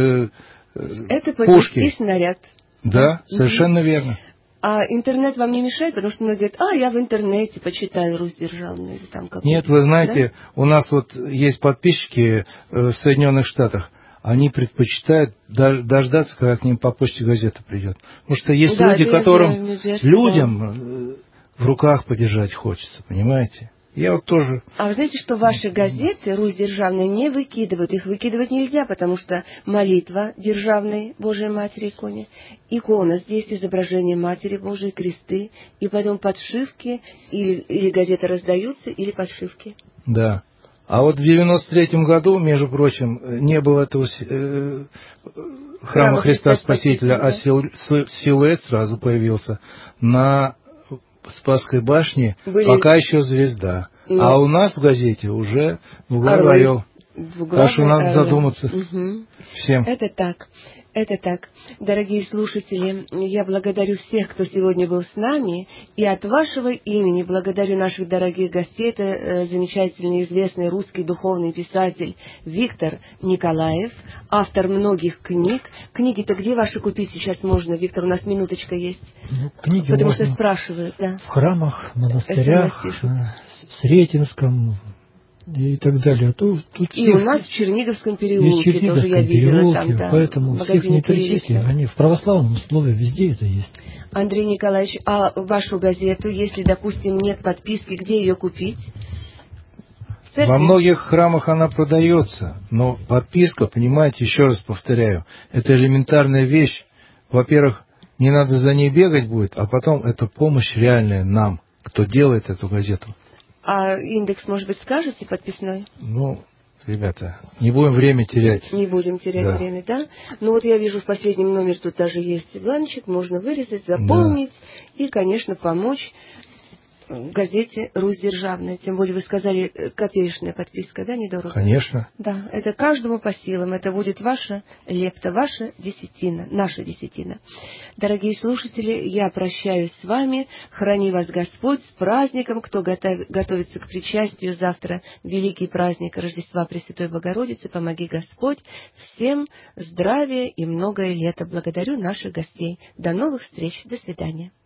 это пушки. Это снаряд. Да, совершенно верно. А интернет вам не мешает, потому что многие говорят, я в интернете почитаю «Русь Державную». Или там нет, вы знаете, да? У нас вот есть подписчики в Соединенных Штатах, они предпочитают дождаться, когда к ним по почте газета придет. Потому что есть люди, которым людям в руках подержать хочется, понимаете? Я вот тоже... А вы знаете, что ваши газеты «Русь Державная» не выкидывают? Их выкидывать нельзя, потому что молитва Державной Божией Матери иконе, икона, здесь изображение Матери Божией, кресты, и потом подшивки, или газеты раздаются, или подшивки. Да. А вот в 93-м году, между прочим, не было этого храма Христа Спасителя, а силуэт сразу появился на Спасской башне, пока еще звезда. А у нас в газете уже двуглавый орел. Так что надо задуматься всем. Это так. Это так. Дорогие слушатели, я благодарю всех, кто сегодня был с нами, и от вашего имени благодарю наших дорогих гостей. Это замечательный, известный русский духовный писатель Виктор Николаев, автор многих книг. Книги-то где ваши купить сейчас можно, Виктор? У нас минуточка есть. Книги потому можно что спрашивают, да. В храмах, монастырях, в Сретенском и так далее. Тут и у нас в Черниговском переулке тоже я видела там, да. Поэтому всех не трясите, они в православном слове везде это есть. Андрей Николаевич, а вашу газету, если, допустим, нет подписки, где ее купить? Во многих храмах она продается, но подписка, понимаете, еще раз повторяю, это элементарная вещь. Во-первых, не надо за ней бегать будет, а потом это помощь реальная нам, кто делает эту газету. А индекс, может быть, скажете подписной? Ну, ребята, не будем время терять. Не будем терять время, да? Ну вот я вижу в последнем номере тут даже есть бланчик, можно вырезать, заполнить и, конечно, помочь газете «Русь Державная». Тем более вы сказали, копеечная подписка, да, недорого? Конечно. Да, это каждому по силам. Это будет ваша лепта, ваша десятина, наша десятина. Дорогие слушатели, я прощаюсь с вами. Храни вас Господь с праздником. Кто готовится к причастию, завтра великий праздник Рождества Пресвятой Богородицы. Помоги Господь. Всем здравия и многое лета. Благодарю наших гостей. До новых встреч. До свидания.